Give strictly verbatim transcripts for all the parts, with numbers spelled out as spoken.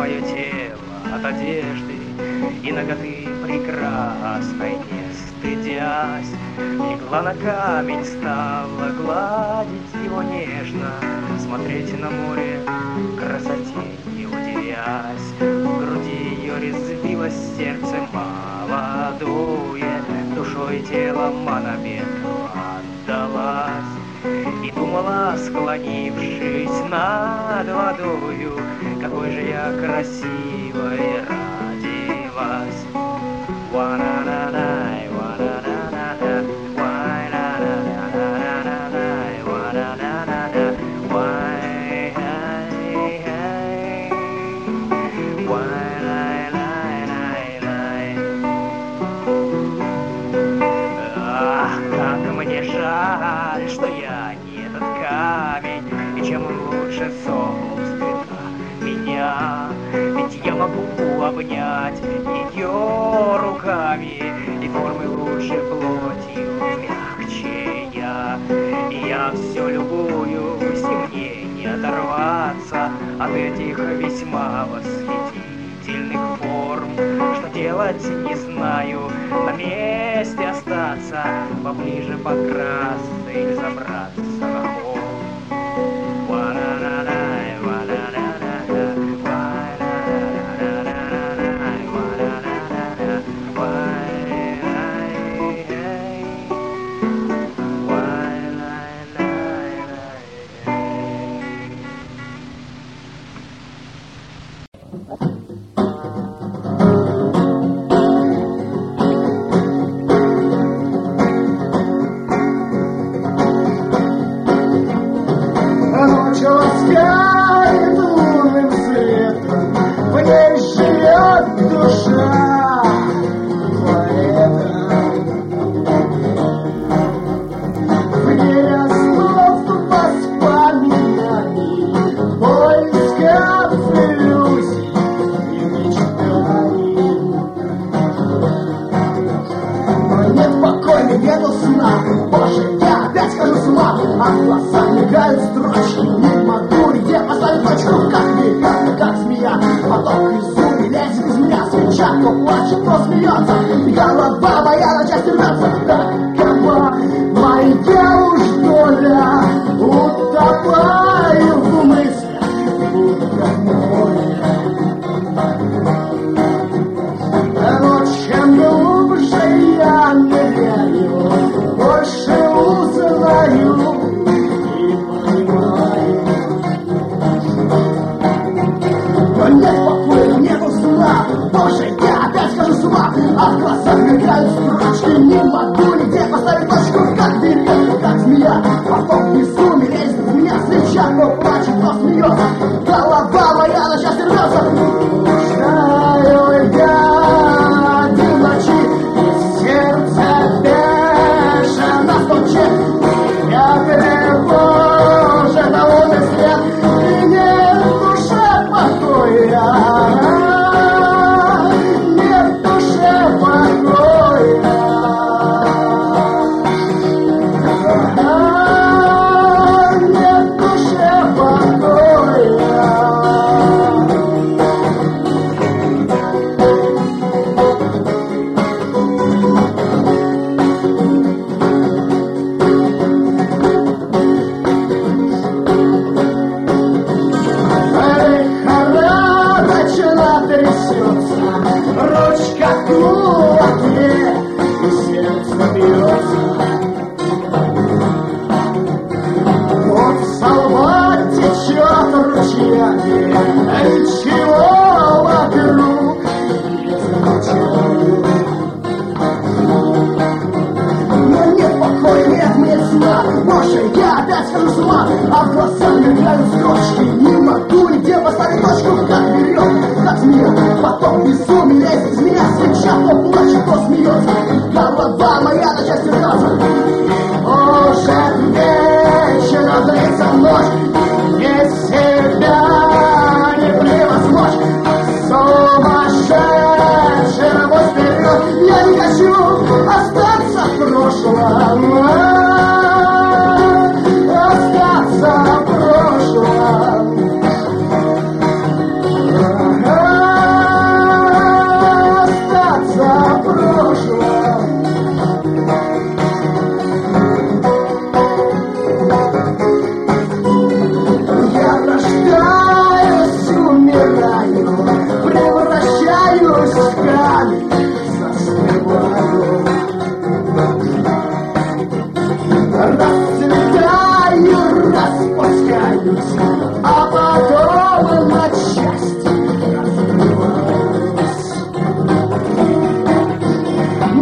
свое тело от одежды и наготы прекрасной, не стыдясь, легла на камень, стала гладить его нежно, смотреть на море красоте не удивясь. В груди ее резвилось сердце молодое, душой и телом она ветру отдалась. И думала, склонившись над водою, какой же я красивой родилась. Ва-на-на-най, ва-на-на-на-на, вай-на-на-на-на-на-на-на, ва-на-на-на-на, вай-хай-хай, вай-лай-лай-лай-лай. Ах, как мне жаль, что я не этот камень, и чем лучше собственно меня. Ведь я могу обнять ее руками, и формы лучше плотью мягче я. И я все любуюсь, и мне не оторваться от этих весьма восхитительных форм. Что делать не знаю, на месте остаться, поближе подкрасться или забраться на холм. Ва-на-на-най, ва-на-на-на-на, вай-на-на-на-на-на, ва-на-на-на-на, вай-лай-лай, остаться в прошлом.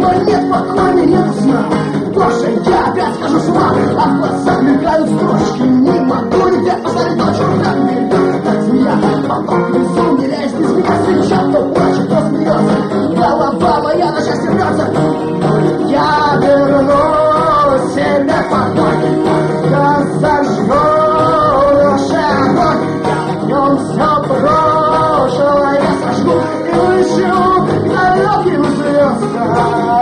но нет покоя, нет сна. Боже, я опять скажу с ума, а в глазах мелькают строчки. Не могу никак поставить точку, как мелькает, как змея. Потом внизу, миряясь без меня, встречал, кто плачет, кто смеется. Голова моя на счастье рвется. Я верну себе покой, я зажгу душе огонь. Я в нем все прошлое сожгу и улечу к далеким звездам,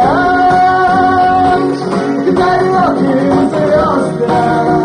к далеким звездам.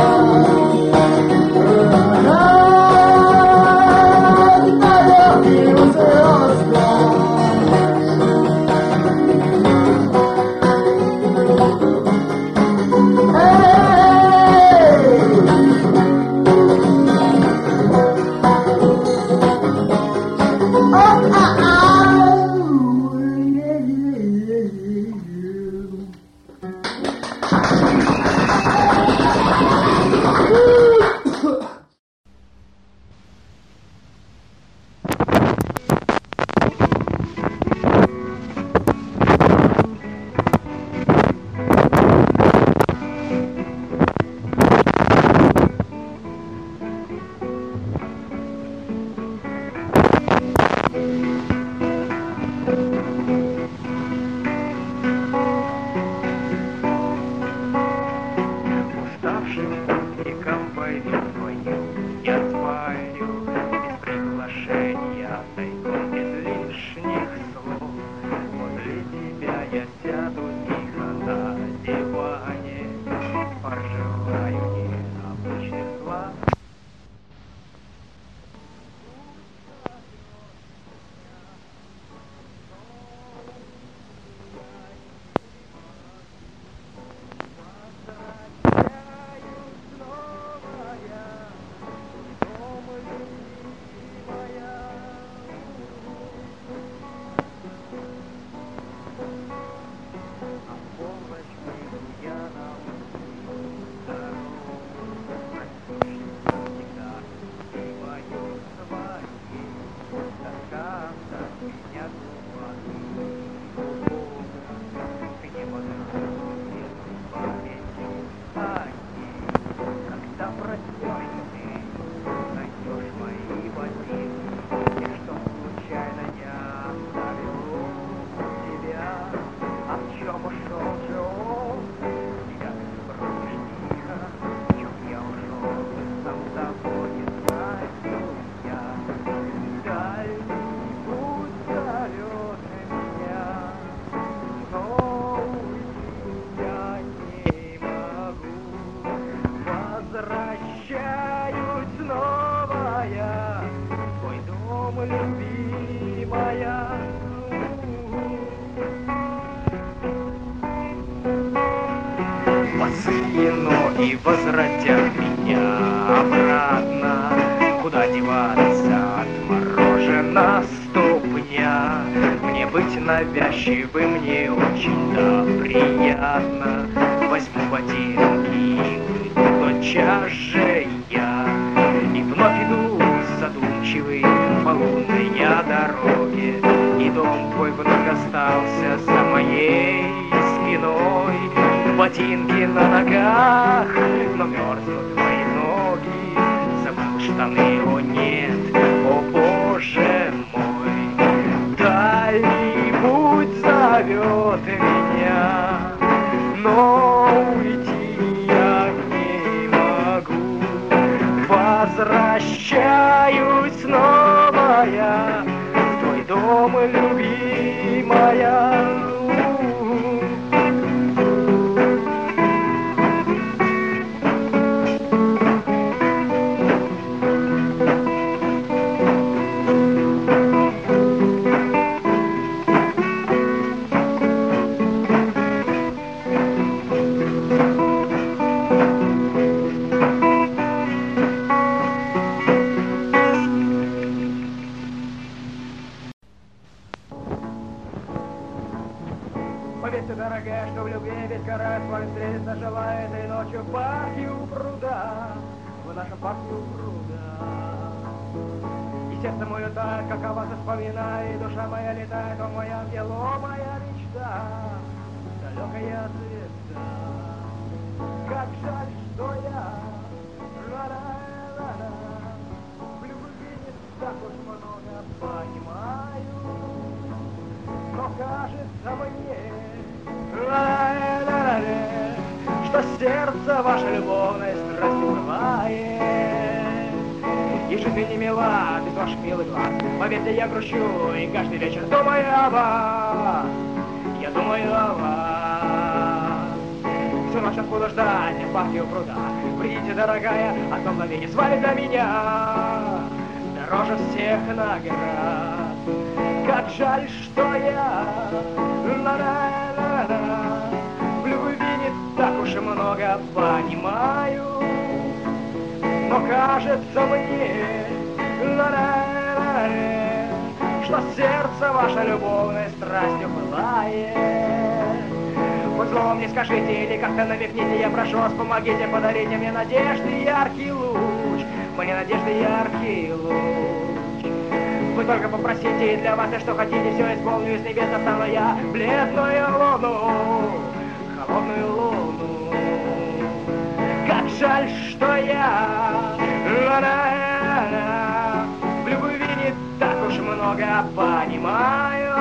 И возвратят меня обратно. Куда деваться, отморожена ступня. Мне быть навязчивым не очень-то приятно. Возьму ботинки и уйду тотчас же я. И вновь иду задумчивый по лунной я дороге. И дом твой вновь остался за моей спиной. Ботинки на ногах, но мерзнут мои ноги. Забыл штаны, о нет, о боже мой. Дальний путь зовет меня, но уйти я не могу. Возвращаюсь снова я в твой дом, любимая. Поверьте, дорогая, что в любви ведь король с вами встретиться желает и ночью в парке у пруда, в нашем парке у пруда. И сердце мое тает, как о вас вспоминаю, и душа моя летает, о мой ангело, моя мечта, далекая звезда. Как жаль, что я ла-ла-ла-ла, в любви не так уж много понимаю, но кажется мне, ла-ла-ла-ла, что сердце ваше любовной страстью бывает. И жизнь не мила без ваших милых глаз. Поверьте, я грущу и каждый вечер думаю о вас. Я думаю о вас. Всю ночь буду ждать в парке у пруда. Придите, дорогая, одно мгновение с вами для меня дороже всех наград. Как жаль, что я ла-ла-ла-ла, в любви не так уж и много понимаю, но кажется мне, ла-ла-ла-ла, что сердце ваше любовной страстью пылает. Вот злом не скажите или как-то намекните, я прошу вас, помогите, подарите мне надежды яркий луч, мне надежды яркий луч. Вы только попросите, и для вас я что хотите, все исполню, из небес достану я бледную луну, холодную луну. Как жаль, что я ла-ла-ла, в любви не так уж много понимаю,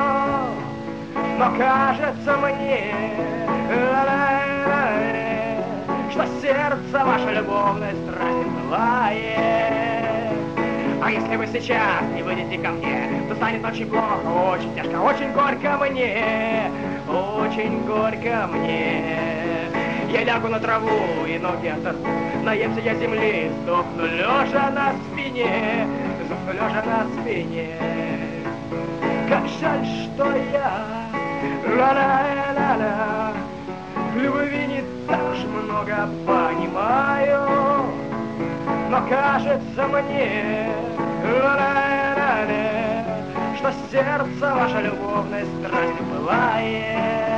но кажется мне, ла-ла-ла, что сердце ваше любовной страстью пылает. А если вы сейчас не выйдете ко мне, то станет очень плохо, очень тяжко, очень горько мне, очень горько мне. Я лягу на траву и ноги оторву, наемся я земли, сдохну лежа на спине, сдохну лежа на спине. Как жаль, что я ла-ла-ла-ла, в любви не так уж много понимаю, но кажется мне, ла-ла-ла-ла, что сердце ваше любовной страстью пылает.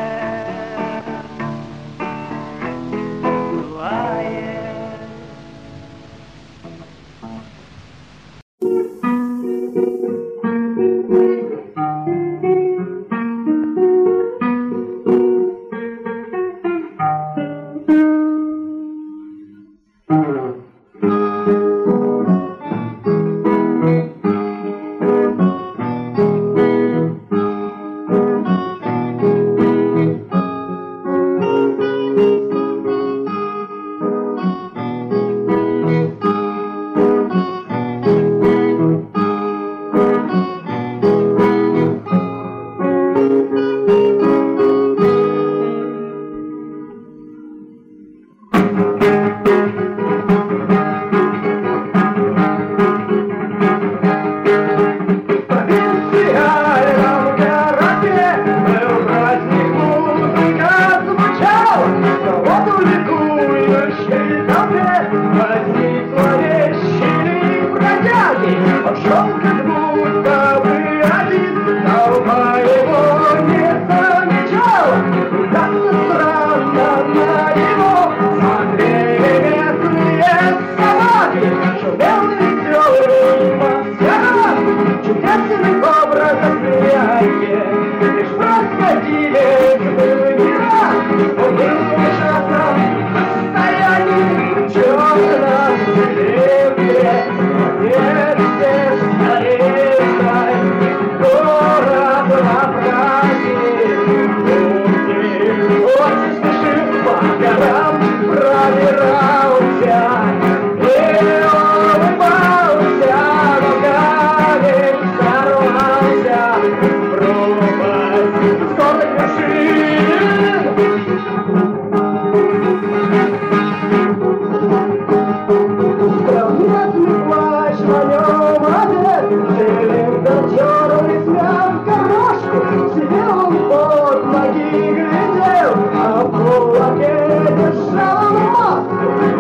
Держал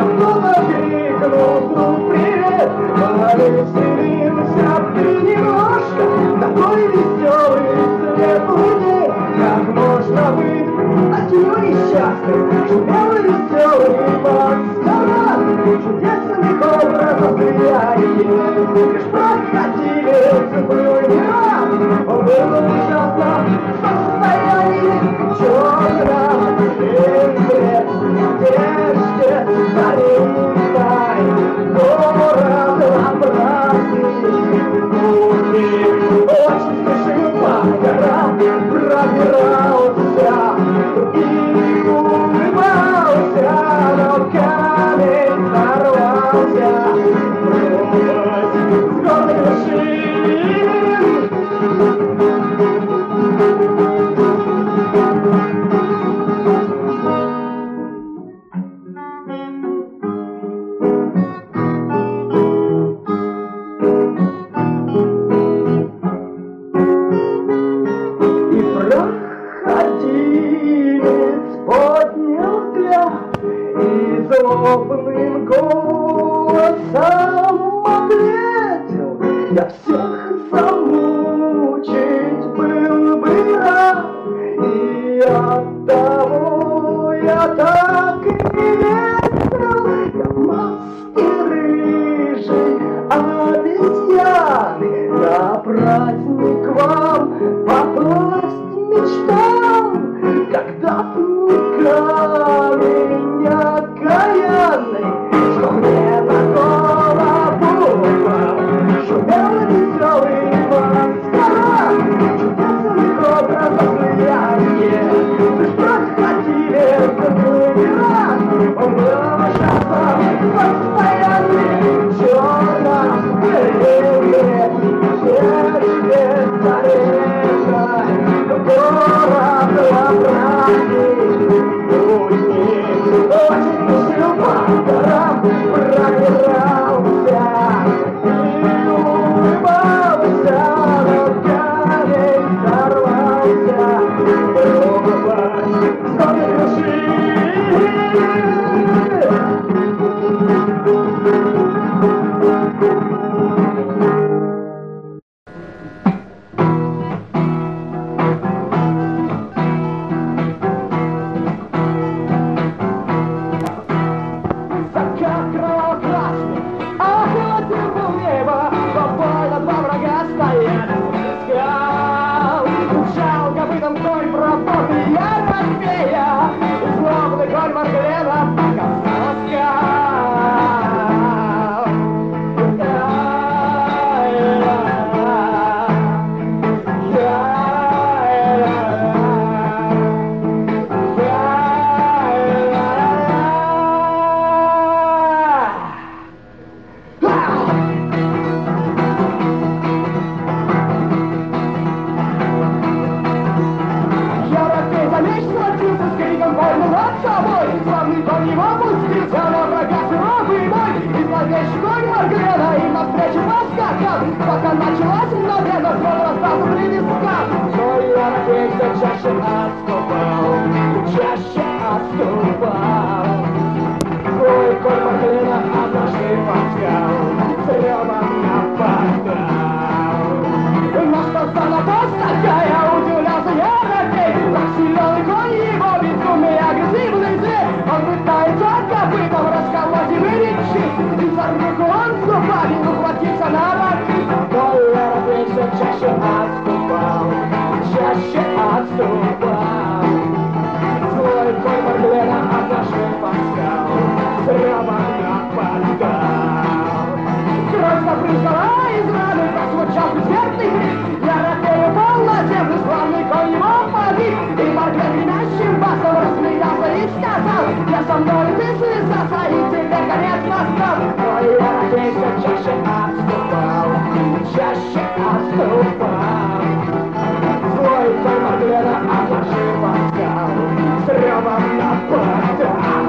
над собой. Славный конь его пустился на врага суровый бой. И зловещий конь Марглена им навстречу поскакал. Пока началась мгновенно, он расстался привискал. Но Ерофей все чаще отступал, чаще отступал. Свой конь Марглена однажды поскал, с ревом нападал. Но что за напасть такая, удивлялся Ерофей. Так силёный конь его, безумный агрессивный зверь. Он пытается копытом расколоть и вылечить. И за руку он зубами ухватился на боки. Но Ерофей все чаще отступал, чаще отступал. Свой конь Марглена однажды поскал, с ревом нападал. Кровь забрызгала из раны, прозвучал предсмертный крик. Ерофей упал на землю, славный конь его погиб. И Марглен гремящим басом рассмеялся и сказал: я со мной ты связался, и тебе конец настал. Но Ерофей все чаще отступал, чаще отступал. Свой конь Марглена однажды поскал, с ревом нападал.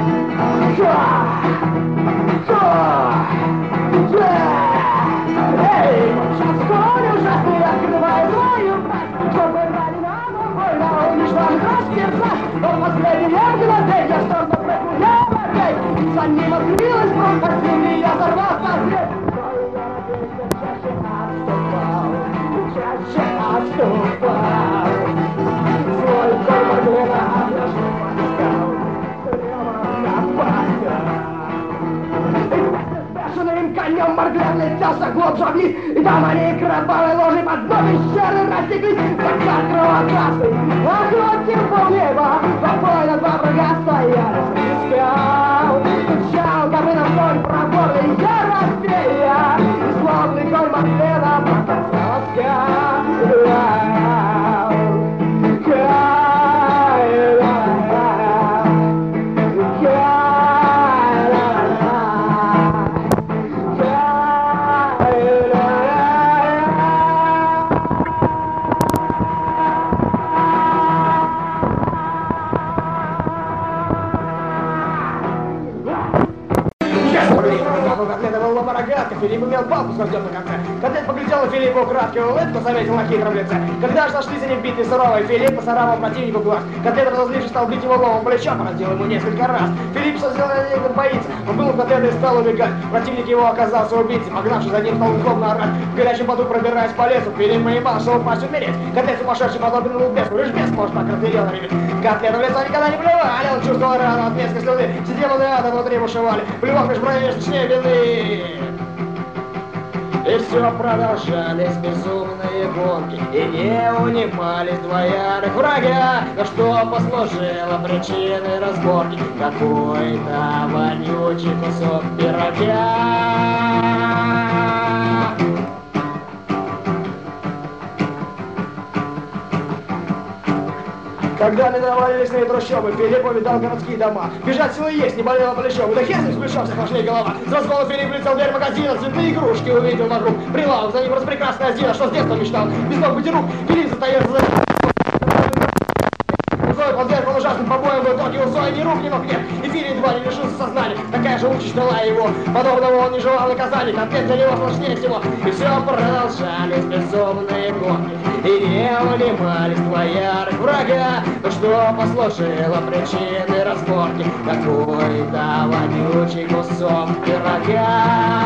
Эй, сейчас конь ужасный открывает свою пасть, чтобы раненого воина уничтожить, растерзать. Но в последнее мгновение, что запрыгнул Ерофей, за ним открылась пропасть, и меня взорвал посред. Но Ерофей все чаще отступал, чаще отступал. Свой конь Марглена однажды поскал, с ревом нападал. Бешеным конем Марглен летелся глубже вниз, и там они кровавой ложей под дом пещеры растеклись. Закат кровокрасный охватил полнеба, спокойно два врага стояли, свистел. Стучал копытом конь проворный Ерофея, и славный конь Марглена показал скал. Филипп имел палку с рождём на конце. Котлет поглядел на Филиппа украдкой улыбку, заметил на хитром лице. Когда же сошлись они в битве суровой, Филипп посорамил противнику глаз. Котлет, разозлившись, стал бить его голову плечо, поразил ему несколько раз. Филипп создал на боится. Он был у Котлета и стал убегать. Противник его оказался убийцей. Погнавшись за ним, стал злобно орать. В горячем поду, пробираясь по лесу, Филипп понимал, что упасть умереть. Котлет сумасшедший подобен был бесу. Лишь бес может так разъярённо реветь. Котлету в лицо никогда не плевали. Он чувствовал рану от мерзкой слюны. Сидел он и ада внутри бушевали. Плевок меж бровей, точнее белы. И все продолжались безумные гонки, и не унимались два ярых врага. Но что послужило причиной разборки? Какой-то вонючий кусок пирога. Когда миновали лесные трущобы, Филипп увидал городские дома. Бежать силы есть, не болело плечом. И до хер с плечом всех пошли голова. С разгона Филипп влетел в дверь магазина, цветные игрушки увидел вокруг. Прилавок, за ним распрекрасная Зина, что с детства мечтал. Без ног быть рук, Филипп затаился за... Зоя под зеркалом ужасным побоем, в итоге у Зои ни рук, ни ног нет. И Филипп едва не лишился сознания. Такая же участь ждала его. Подобного он не желал наказания, контент для него сложнее всего. И все продолжались безумные гонки, и не унимались два ярых врага. Но что послужило причиной разборки? Какой-то вонючий кусок пирога.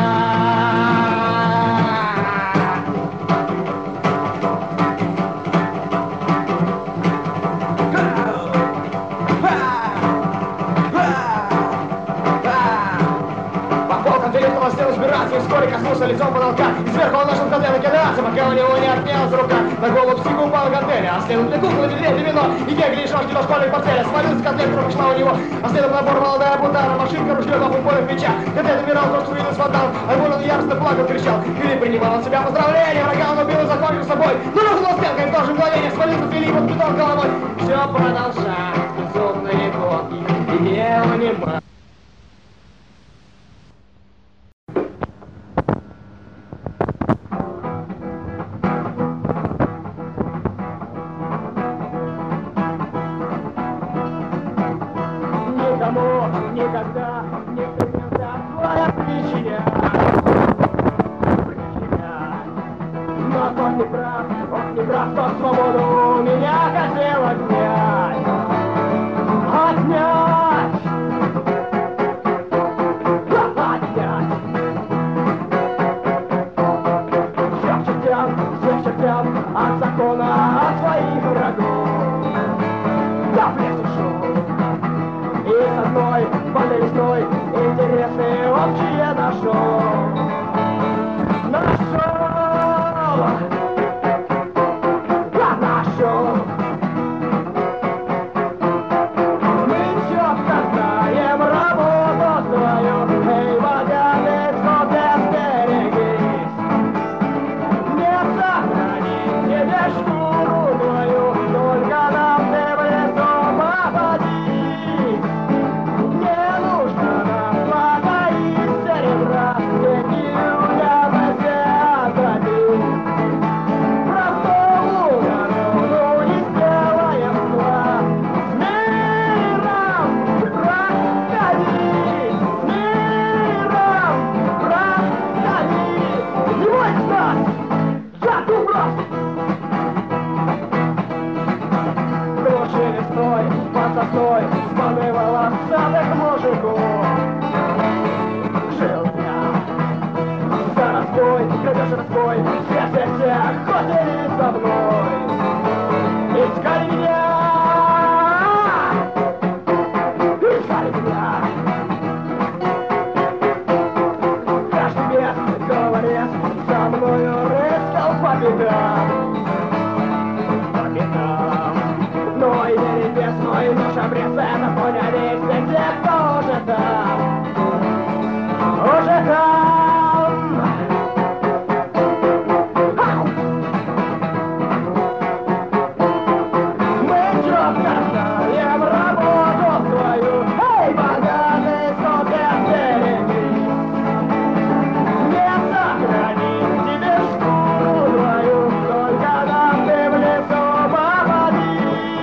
И вскоре коснулся лицом потолка, и сверху он начал Котлета кидаться, пока у него не отнялась рука. На голову психу упала гантеля, а следом для куклы, медведь и вино, и кегли, и шашки до школьных портфеля. Свалился Котлет, кровь шла у него, а следом набор молодая бутара, машинка, ружье, нахуй поле меча. Котлет умирал, просто увидел фонтан, а он яростно плакал, кричал. Филипп принимал от себя поздравления, врага он убил и закончил с собой. Но рухнул стрелкой в то же мгновение, свалился Филипп, он притал головой. Все продолжалось, безумные гонки, и не унимались. никому никогда не стремился твоя причина. Но он не прав, он не прав, тот свободу у меня хотел отнять. Отнять! Отнять! Всех чертям, всех чертям, от закона, от своих врагов. Я в лес ушел, и с одной банды лесной интересные общие нашел. Нашел! Я нашел! Мы четко знаем работу свою. Эй, военный, сколько стерегись. Не сохранить тебе шкуру твою, только нам ты в лесу попади. Не нужно нам злата и серебра, деньги людям все отдадим. Простому народу не сделаем зла. С миром проходи, с миром проходи. Не бойся нас, я дубров. Круши лесной, под сосной, спаны волосатых мужиков. Жил я за разбой, грабеж разбой, все-все-все охотились за мной. Искали меня, искали меня. Каждый бес, головорез, за мною рыскал по бедам. По бедам. Но и не небес, но и наш обрез, это поняли все те, кто уже там. Уже там. Ау! Мы четко знаем работу свою. Эй, богатый, сколько береги. Не сохранить тебе шкуру твою, только нам ты в лесу попади.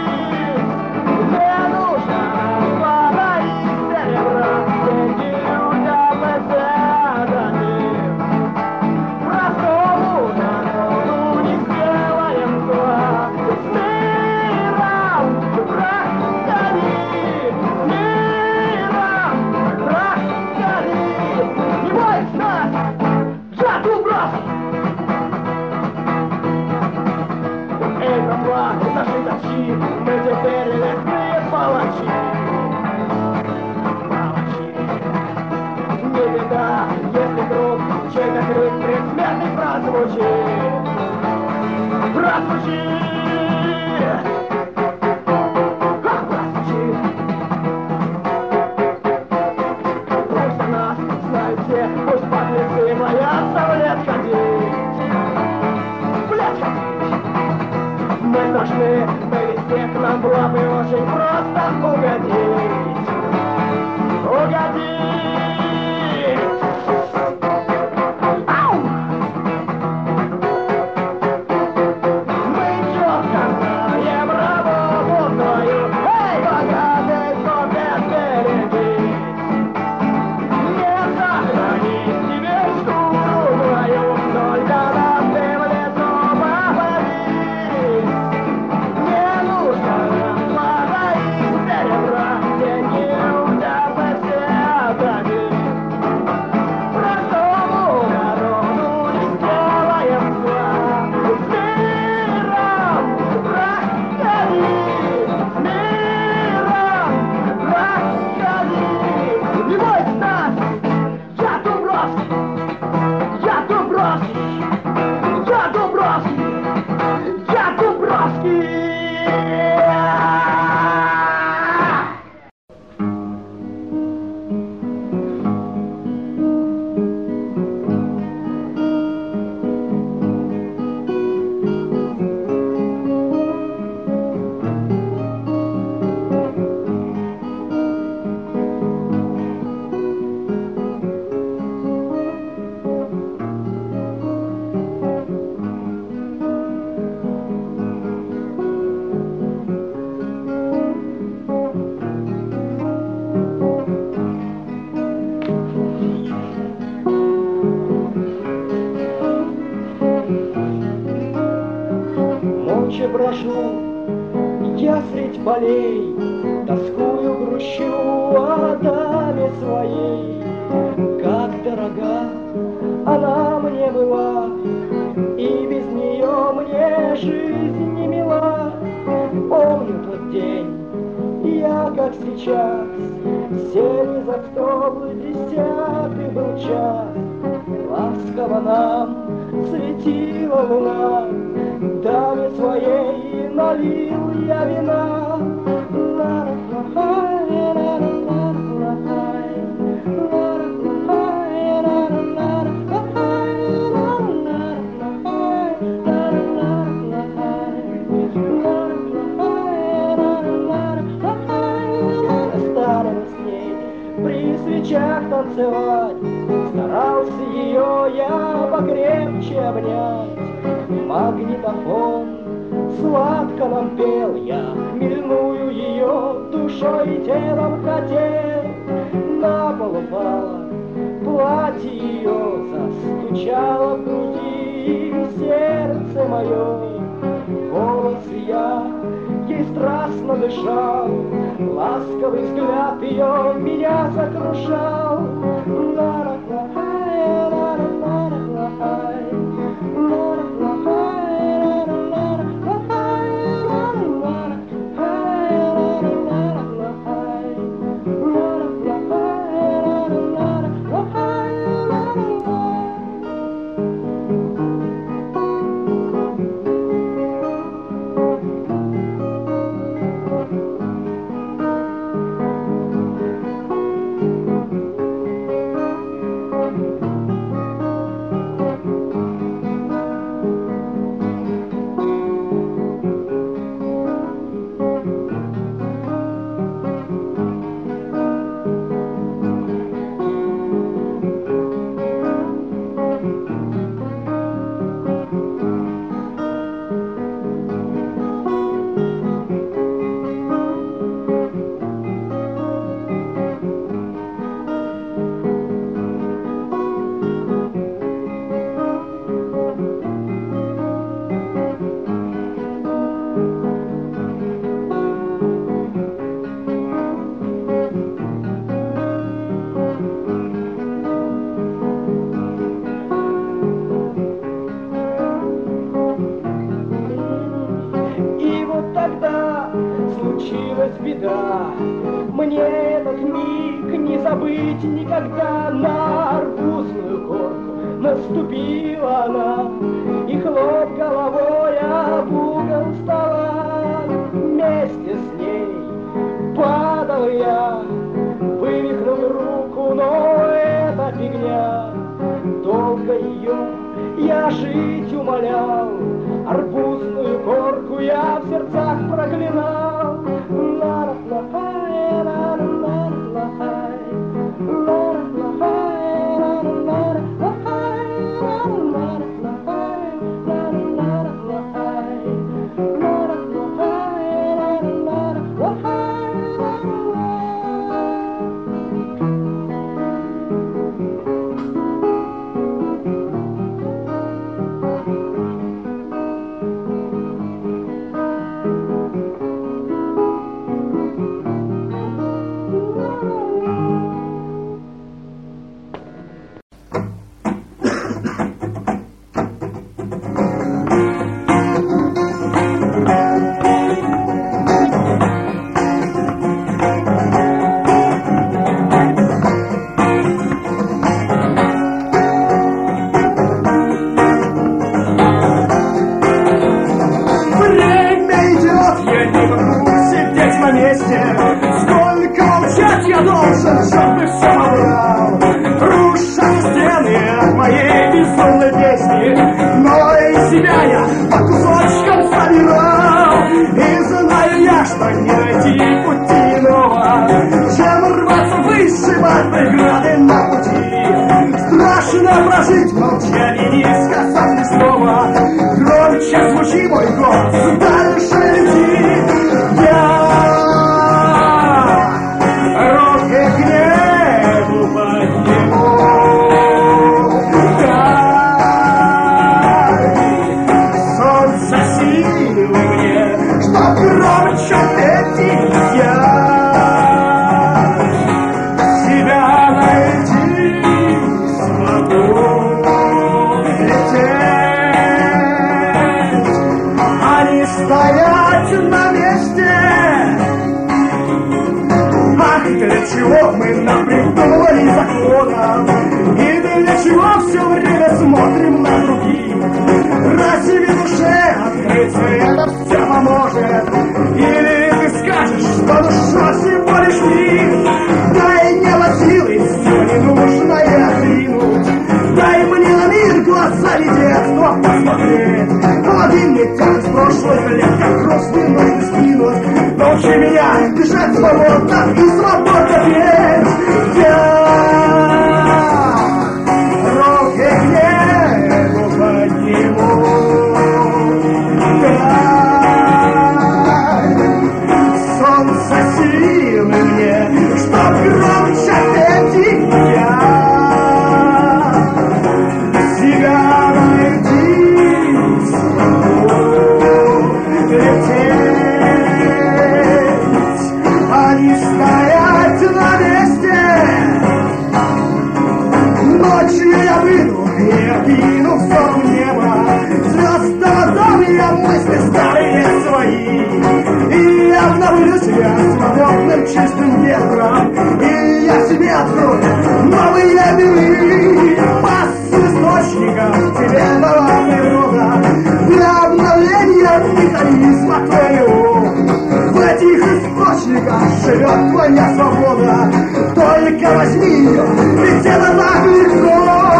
Не нужно злата и серебра, деньги людям мы все отдадим. Простому народу не сделаем зла. С миром проходи, с миром проходи. Не бойся нас, я дубров. Эй, братва, наши дочи, мы теперь лесные палачи. Палачи. Не беда, если вдруг чей-то крик предсмертный прозвучит. Прозвучит! Ах, прозвучит! Пусть о нас знают все, пусть подлецы боятся в лес ходить. В лес ходить! Мы должны, мы везде, к нам было бы очень просто угодить. Угодить! Ау! Мы четко знаем работу свою. Эй, богатый, сколько береги. Не сохранить тебе шкуру твою, только нам ты в лесу попади. Не нужно нам брожу я средь полей, тоскую, грущу о даме своей. Как дорога она мне была, и без нее мне жизнь не мила. Помню тот день, я как сейчас, сели за стол, десятый был час. Ласково нам светила луна, даме своей налил я вина. При свечах танцевать, старался ее я покрепче обнять. Магнитофон сладко нам пел, я хмельную ее душой и телом хотел. На пол упала, платье ее застучало в груди, и сердце мое. Голос я ей страстно дышал, ласковый взгляд ее меня сокрушал. Беда, мне этот миг не забыть никогда. На арбузную горку наступила она, и хлоп головой об угол стола. Вместе с ней падал я, вывихнул руку, но это фигня. Долго ее я жить умолял, арбузную горку я в сердцах проклинал. Прожить в молчании, не сказав ни слова. Громче звучи мой голос, дальше лети. Я руки к небу подниму. Дай солнце силы мне. громче петь я себя найти смогу лететь, а не стоять на месте. Ах, для чего мы напридумывали законов, и для чего все время смотрим на других? Разве душе открыться это все поможет? Или ты скажешь, что душа всего лишь миг? Дай небо силы все ненужное отринуть, дай мне на мир глазами детства посмотреть. Помоги мне тянуть в прошлых лет, как грустный нужно скинуть. Научи меня дышать свободно и свободно петь. Я руки к небу подниму, дай солнце силы мне, чтоб громче петь я себя найти смогу лететь, а не стоять на месте. Ночью я выйду и окину в сторону неба, звездолотом я мысли старые свои, и я обновлю себя свободным чистым ветром, и я себе открою новые миры. Пас источником тебе дала природа для обновления механизма твоего. В этих источниках живет твоя свобода, только возьми ее, ведь это так легко.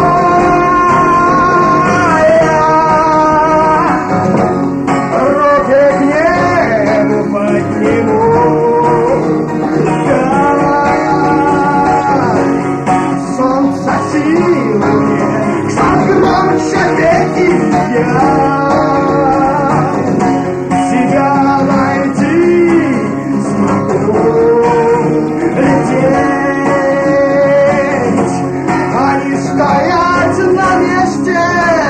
Я руки к небу подниму, дай солнце силы мне, чтоб громче петь я себя найти смогу лететь, а не стоять на месте.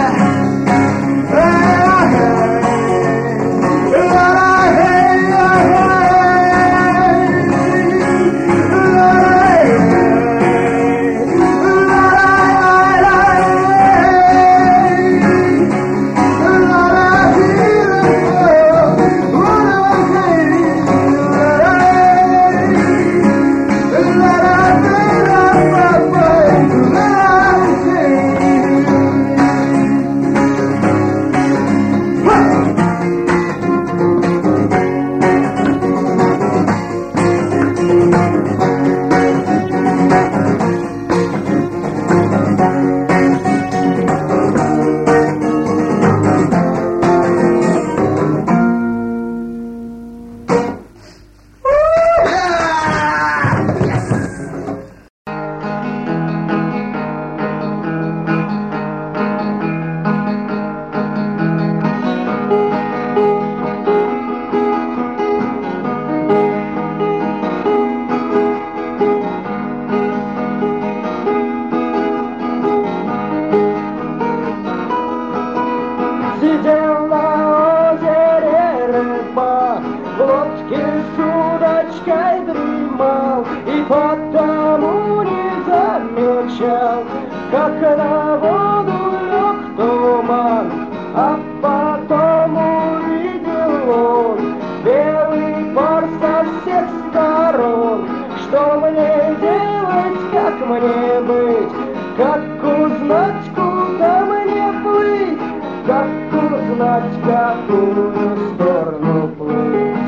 Сидел на озере рыба, в лодке с удочкой дремал, и потому не замечал, как на воду лег туман. А потом увидел он белый пар со всех сторон. Что мне делать, как мне быть, как узнать, куда мне плыть, как узнать, в какую сторону плыть?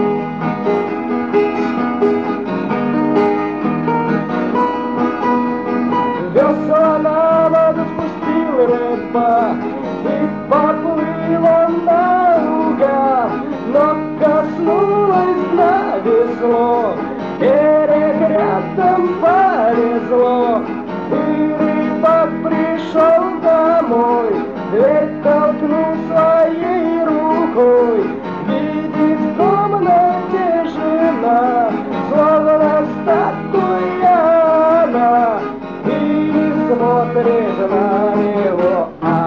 Весла на воду спустил рыба, и поплыл он наугад, но коснулось на весло, берег рядом повезло, и рыбак пришел домой, дверь толкнул своей рукой, видит в комнате жена, словно статуя она, и смотрит на него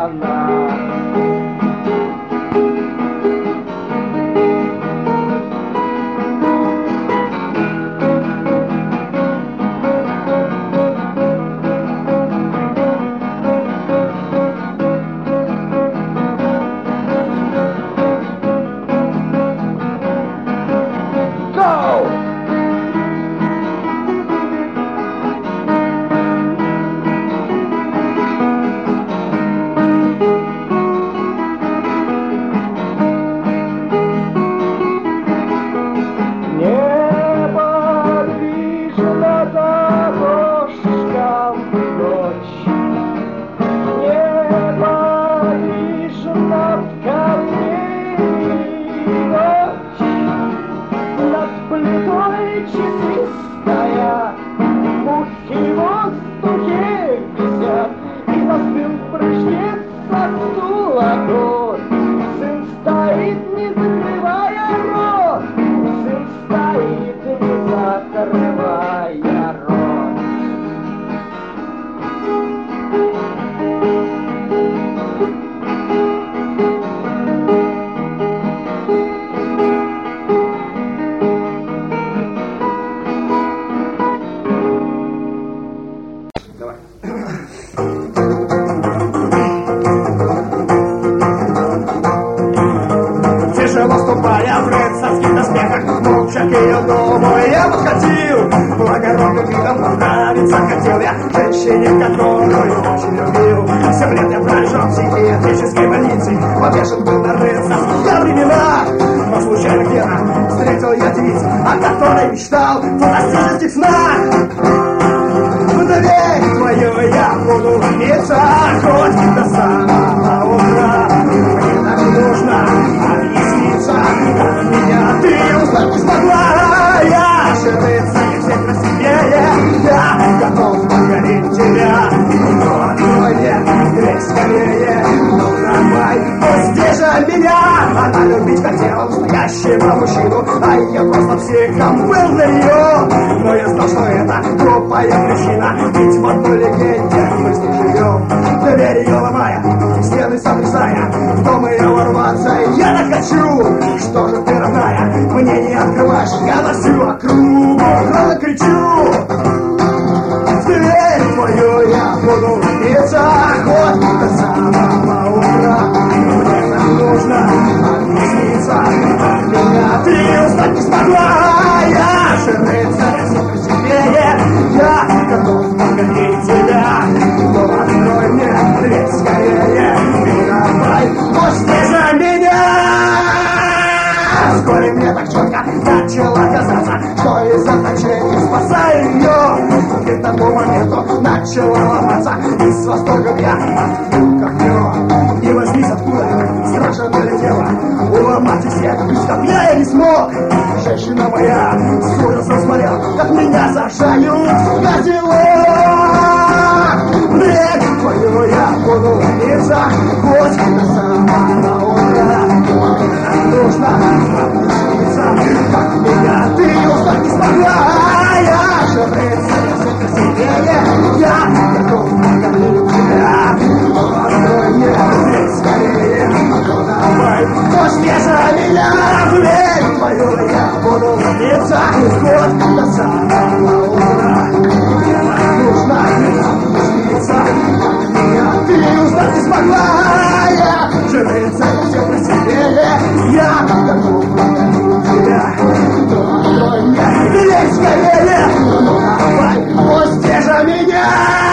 она. как молча к ее дому я подходил. Благородным видом понравиться хотел я женщине, которую очень любил. Семь лет я прожил в психиатрической больнице, повешен был на рыцарских временах. Но случайно где-то встретил я девицу, о которой мечтал в фантастических снах. В дверь твою я буду биться хоть до самого утра. Мне так нужно объясниться, как меня ты узнать не смогла. Я ошибиться, я всех красивее, я готов покорить тебя. Но открой мне дверь скорее, ну давай, пусти же меня. Она любить хотела настоящего мужчину, а я просто психом был для нее. Но я знал, что это глупая причина, ведь в одной легенде мы с ней живем. Дверь ее ломая, стены сотрясая, в дом ее ворваться я не хочу. Что же ты, родная, мне не открываешь, я на всю округу громко кричу. В дверь твою я буду биться хоть до самого утра. Мне так нужно объясниться, от меня ты узнать не смогла. Я же рыцарь, все красивее, я готов покорить тебя. Но открой мне дверь скорее, и давай, пусти же меня. Вскоре мне так четко начало казаться, что из заточения спасаю ее. И к тому моменту начала ломаться, и с восторгом я открыл копье. И возьмись откуда, страшно налетела, уломать из всех из копья я не смог. Женщина моя с ужасом смотрела, как меня сажают в котелок. Дверь твою я буду биться хоть до самого утра. Мне так нужно объясниться, как меня ты узнать не смогла. Я же рыцарь, я все красивее, я готов покорить тебя. Но открой мне дверь скорее, ну давай, пусти же меня. Дверь твою я буду биться хоть до самого утра. Мне так нужно объясниться, как меня ты узнать не смогла. Я же рыцарь, все красивее, я готов покорить тебя. Но открой мне дверь скорее, ну давай, пусти же меня.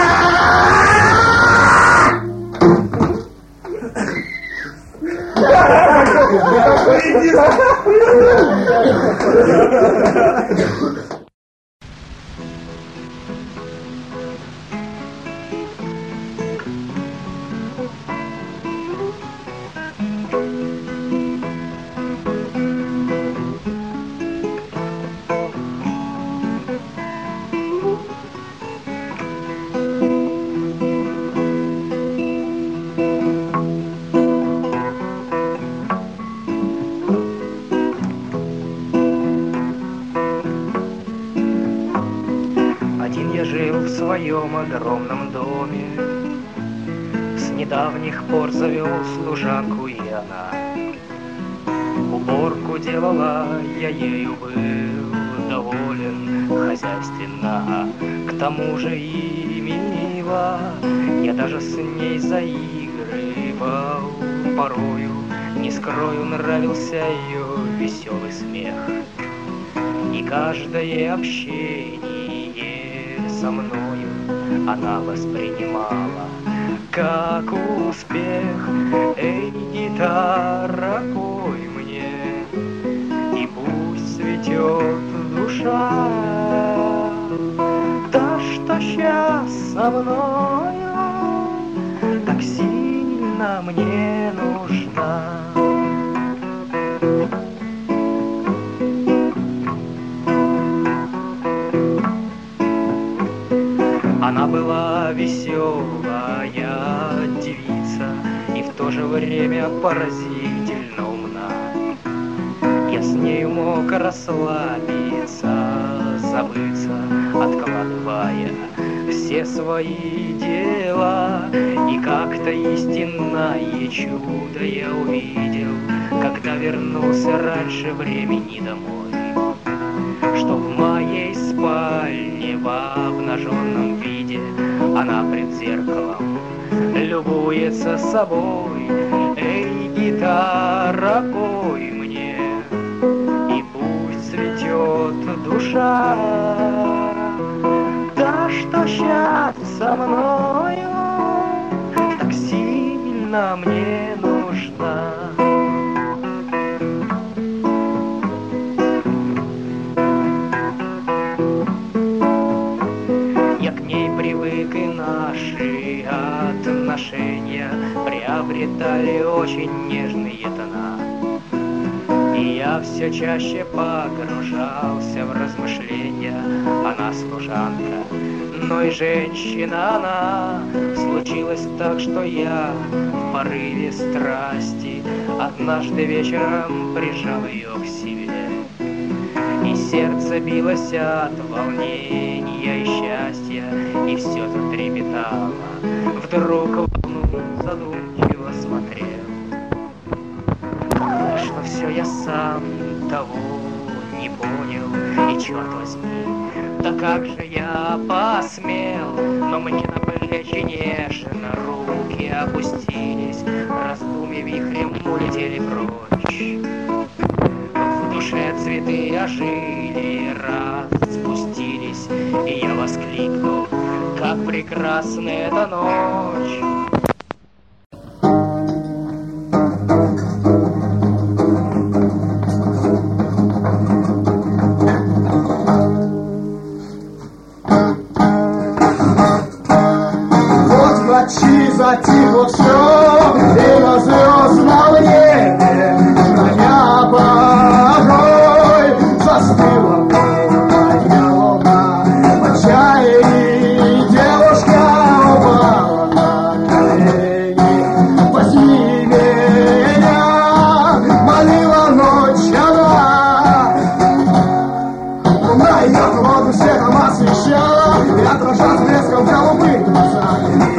В своем огромном доме с недавних пор завел служанку, и она уборку делала, я ею был доволен хозяйственно, к тому же и мила. Я даже с ней заигрывал порою, не скрою, нравился ее веселый смех и каждое общение со мною она воспринимала как успех. Эй, гитара, пой мне, и пусть цветет душа, та, что сейчас со мною так сильно мне нужна. Она была веселая девица и в то же время поразительно умна. Я с нею мог расслабиться, забыться, откладывая все свои дела. И как-то истинное чудо я увидел, когда вернулся раньше времени домой, что в моей спальне в обнаженном виде она пред зеркалом любуется собой. Эй, гитара, пой мне, и пусть душа, та, что сейчас со мною так сильно мне нужна. Я к ней привык, и наши отношения приобретали очень нежные тона. И я все чаще погружался в размышления. Она служанка, но и женщина она. Случилось так, что я в порыве страсти однажды вечером прижал ее к себе. И сердце билось от волнения и счастья, и все затрепетало. Вдруг волну задумчиво смотрел. Что все я сам того не понял, и черт возьми, да как же я посмел. Но мне на плечи нежно руки опустились, раздумья вихрем улетели прочь. В душе цветы ожили, распустились, и я воскликнул, как прекрасна эта ночь. Затихло все, и на звездном небе броня порой застыла полная луна. В отчаянии девушка упала на колени. Возьми меня, молила ночь она. Луна ее холодным светом освещала, и отражалась блеском в голубых глазах.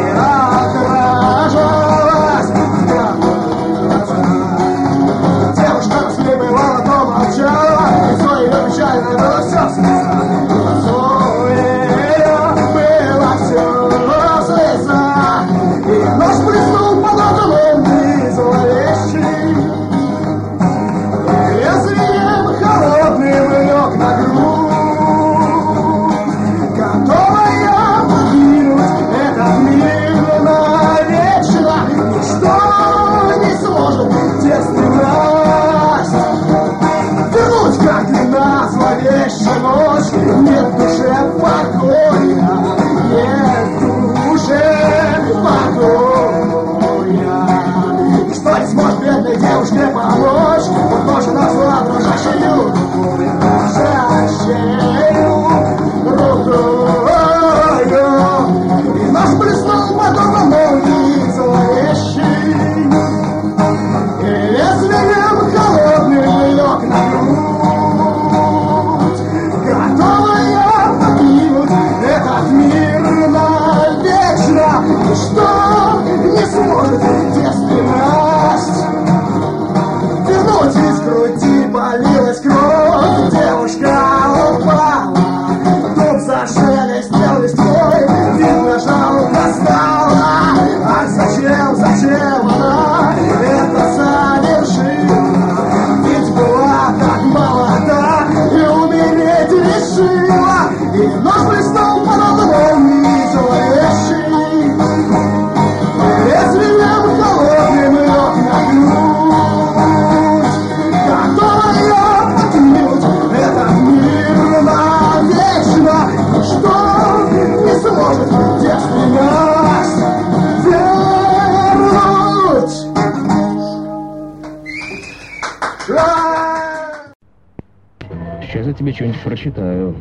Нет в душе покоя, нет в душе покоя. И что не сможет бедной девушке помочь, вот тоже нашла дрожащую рукой, дрожащую рукою. И наш блеснул подобно молнии зловещий, и зверем холодным лег на грудь. Что не сможет тесный нас вернуть из груди, полилась кровь, девушка упала, дуб зашелестел листвой, видно, жалко стало. Ах, зачем, зачем она это совершила? Ведь была так молода и умереть решила, и нож блеснул подобно молнии зловещей. Сейчас я тебе что-нибудь прочитаю.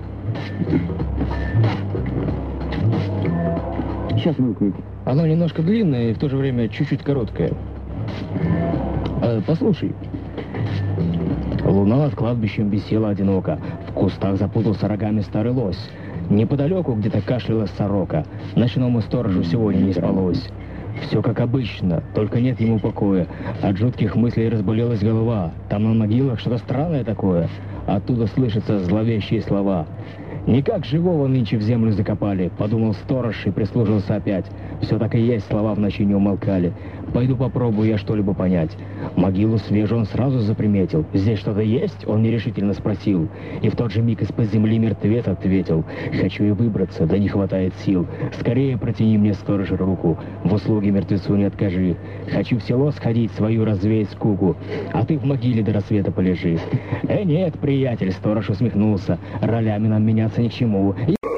Сейчас выкройку. Оно немножко длинное и в то же время чуть-чуть короткое. Э, послушай. Луна над кладбищем висела одиноко. В кустах запутался рогами старый лось. Неподалеку где-то кашляла сорока. Ночному сторожу сегодня не спалось. Все как обычно, только нет ему покоя. От жутких мыслей разболелась голова. Там на могилах что-то странное такое. Оттуда слышатся зловещие слова. Никак живого нынче в землю закопали, подумал сторож и прислушался опять. Все так и есть, слова в ночи не умолкали. Пойду попробую я что-либо понять. Могилу свежую он сразу заприметил. Здесь что-то есть? Он нерешительно спросил. И в тот же миг из-под земли мертвец ответил. Хочу и выбраться, да не хватает сил. Скорее протяни мне, сторож, руку. В услуге мертвецу не откажи. Хочу в село сходить, свою развеять скуку. А ты в могиле до рассвета полежи. Э, нет, приятель, сторож усмехнулся. Ролями нам меняться ни к чему.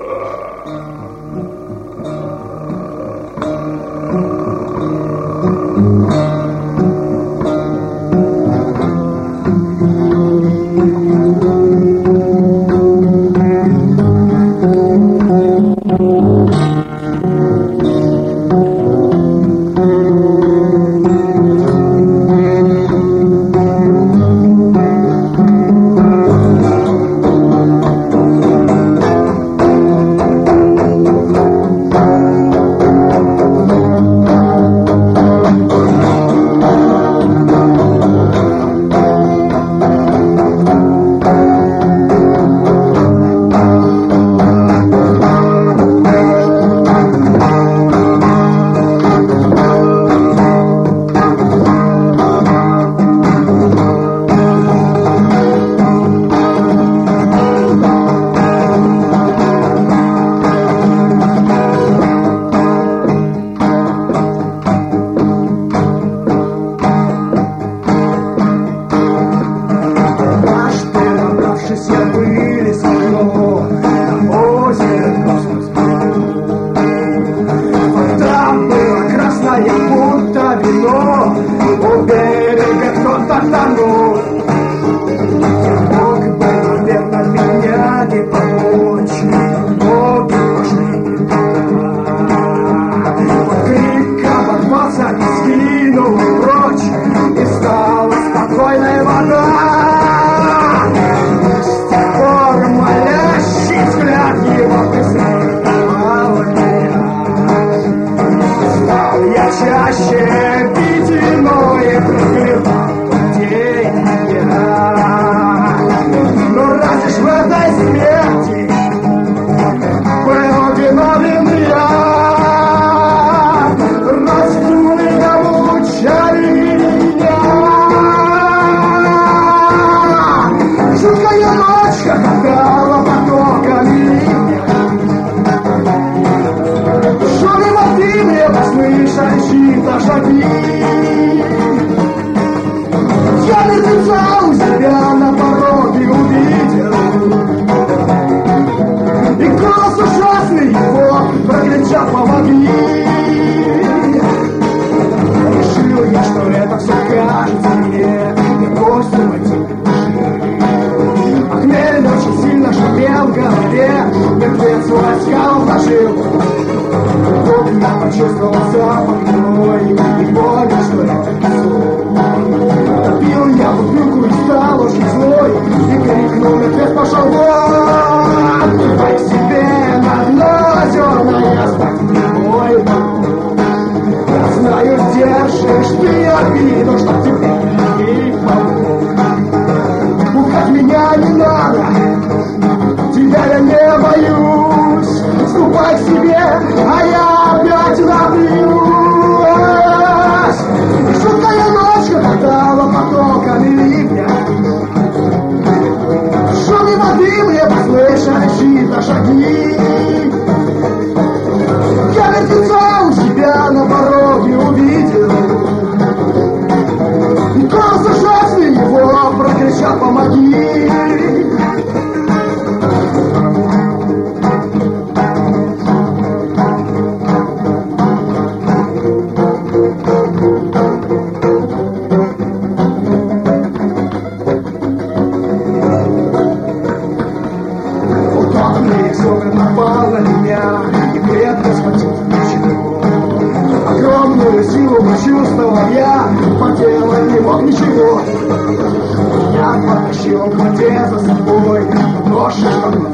Почувствовал я, поделать не мог ничего. Я потащил платье за собой, броши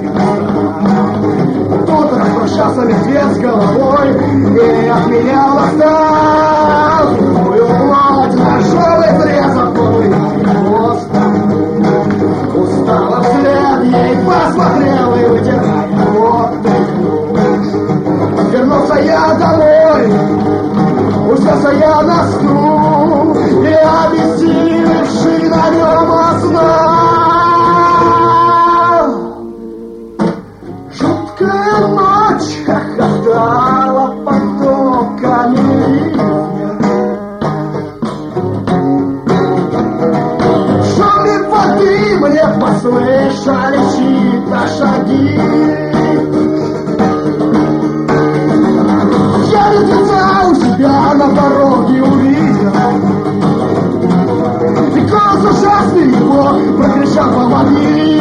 тут распрощался мертвец с головой и от меня достал прямую плоть, ножовый срезав полый хвост. Устало вслед ей посмотрел и вытирая душа летит на шаги. Я мертвеца у себя на дороге увидел, и голос ужасный его прокричал: помоги!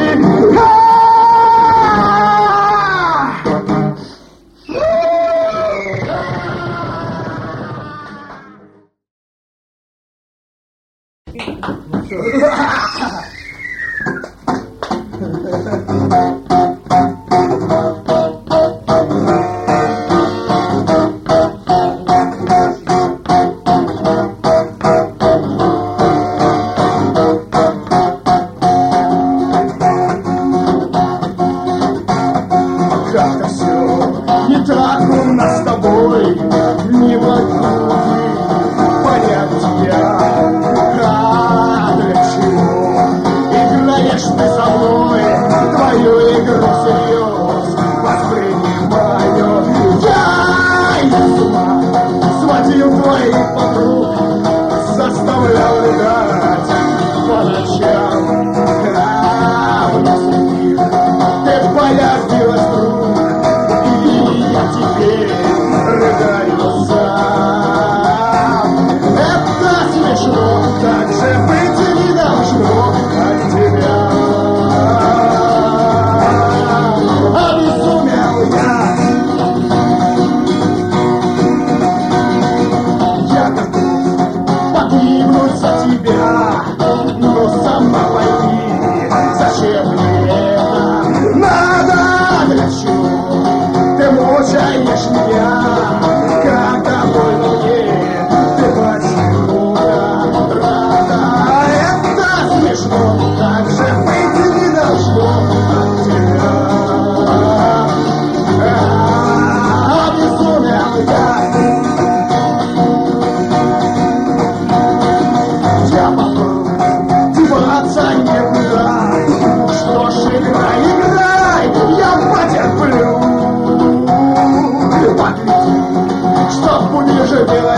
Как-то все не так у нас с тобой, не могу понять тебя. А для чего играешь ты со мной? Твою игру всерьез воспринимаю. Я из ума сводил твоих подруг, заставлял рыдать по ночам. А вместо них ты полюбилась вдруг, и я теперь рыдаю сам. Это смешно, так же быть не должно от тебя. Обезумел я. Я готов погибнуть за тебя, но сама пойми, зачем мне это надо? Для чего ты мучаешь меня, когда больно мне? Ты почему рада? Это смешно, так же быть не должно от тебя. Обезумел я. Я попал деваться некуда. Что ж, играй, играй, я потерплю. Погляди, что будешь делать